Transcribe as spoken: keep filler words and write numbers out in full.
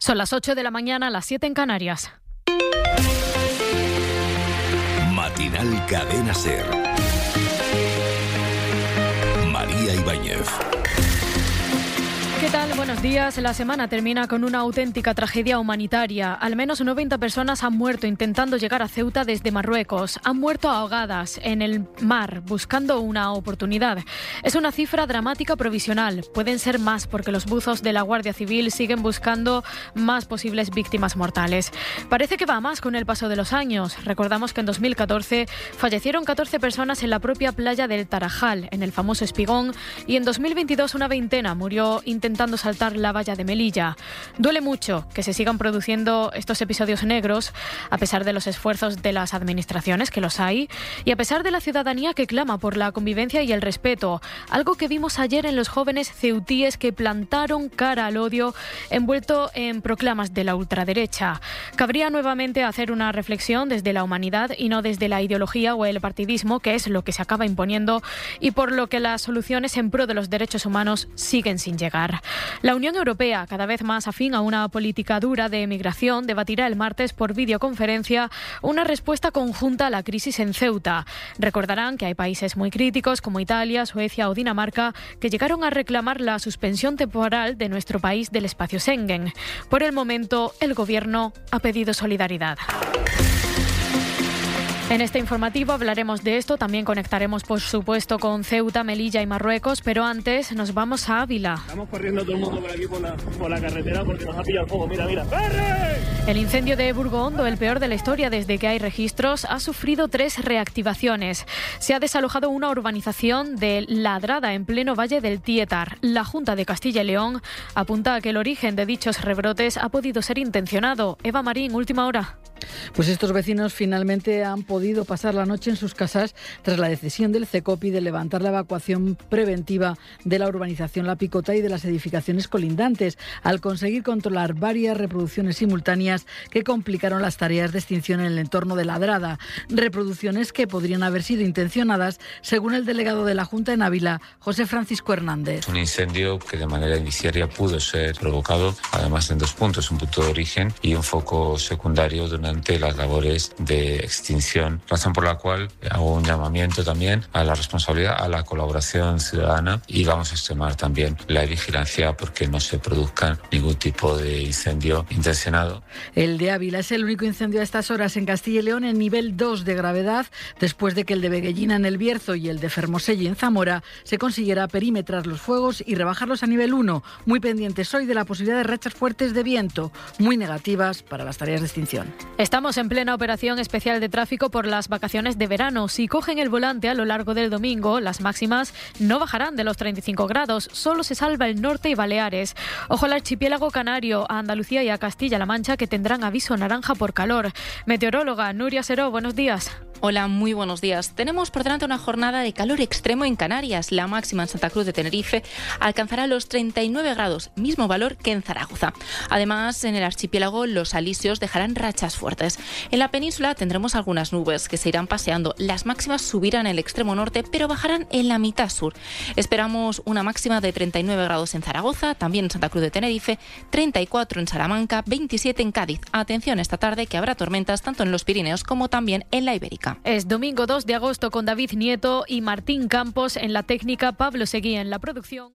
Son las ocho de la mañana, las siete en Canarias. Matinal Cadena SER. María Ibáñez. ¿Qué tal? Buenos días. La semana termina con una auténtica tragedia humanitaria. Al menos noventa personas han muerto intentando llegar a Ceuta desde Marruecos. Han muerto ahogadas en el mar buscando una oportunidad. Es una cifra dramática provisional. Pueden ser más porque los buzos de la Guardia Civil siguen buscando más posibles víctimas mortales. Parece que va más con el paso de los años. Recordamos que en dos mil catorce fallecieron catorce personas en la propia playa del Tarajal, en el famoso Espigón, y en dos mil veintidós una veintena murió intentando saltar la valla de Melilla. Duele mucho que se sigan produciendo estos episodios negros, a pesar de los esfuerzos de las administraciones, que los hay, y a pesar de la ciudadanía que clama por la convivencia y el respeto, algo que vimos ayer en los jóvenes ceutíes que plantaron cara al odio envuelto en proclamas de la ultraderecha. Cabría nuevamente hacer una reflexión desde la humanidad y no desde la ideología o el partidismo, que es lo que se acaba imponiendo y por lo que las soluciones en pro de los derechos humanos siguen sin llegar. La Unión Europea, cada vez más afín a una política dura de migración, debatirá el martes por videoconferencia una respuesta conjunta a la crisis en Ceuta. Recordarán que hay países muy críticos como Italia, Suecia o Dinamarca que llegaron a reclamar la suspensión temporal de nuestro país del espacio Schengen. Por el momento, el Gobierno ha pedido solidaridad. En este informativo hablaremos de esto, también conectaremos por supuesto con Ceuta, Melilla y Marruecos, pero antes nos vamos a Ávila. Estamos corriendo todo el mundo por aquí por la, por la carretera porque nos ha pillado el fuego, mira, mira. ¡Corre! El incendio de Burgondo, el peor de la historia desde que hay registros, ha sufrido tres reactivaciones. Se ha desalojado una urbanización de Ladrada en pleno Valle del Tietar. La Junta de Castilla y León apunta a que el origen de dichos rebrotes ha podido ser intencionado. Eva Marín, última hora. Pues estos vecinos finalmente han podido pasar la noche en sus casas tras la decisión del CECOPI de levantar la evacuación preventiva de la urbanización La Picota y de las edificaciones colindantes, al conseguir controlar varias reproducciones simultáneas que complicaron las tareas de extinción en el entorno de Ladrada. Reproducciones que podrían haber sido intencionadas, según el delegado de la Junta en Ávila, José Francisco Hernández. Un incendio que de manera indiciaria pudo ser provocado, además en dos puntos, un punto de origen y un foco secundario durante las labores de extinción, razón por la cual hago un llamamiento también a la responsabilidad, a la colaboración ciudadana y vamos a extremar también la vigilancia porque no se produzca ningún tipo de incendio intencionado. El de Ávila es el único incendio a estas horas en Castilla y León en nivel dos de gravedad, después de que el de Veguellina en El Bierzo y el de Fermoselle en Zamora se consiguiera perimetrar los fuegos y rebajarlos a nivel uno, muy pendientes hoy de la posibilidad de rachas fuertes de viento, muy negativas para las tareas de extinción. Estamos en plena operación especial de tráfico por las vacaciones de verano. Si cogen el volante a lo largo del domingo, las máximas no bajarán de los treinta y cinco grados. Solo se salva el norte y Baleares. Ojo al archipiélago canario, a Andalucía y a Castilla-La Mancha, que tendrán aviso naranja por calor. Meteoróloga Nuria Seró, buenos días. Hola, muy buenos días. Tenemos por delante una jornada de calor extremo en Canarias. La máxima en Santa Cruz de Tenerife alcanzará los treinta y nueve grados, mismo valor que en Zaragoza. Además, en el archipiélago los alisios dejarán rachas fuertes. En la península tendremos algunas nubes que se irán paseando. Las máximas subirán en el extremo norte, pero bajarán en la mitad sur. Esperamos una máxima de treinta y nueve grados en Zaragoza, también en Santa Cruz de Tenerife, treinta y cuatro en Salamanca, veintisiete en Cádiz. Atención esta tarde que habrá tormentas tanto en los Pirineos como también en la Ibérica. Es domingo dos de agosto con David Nieto y Martín Campos en la técnica, Pablo Seguí en la producción.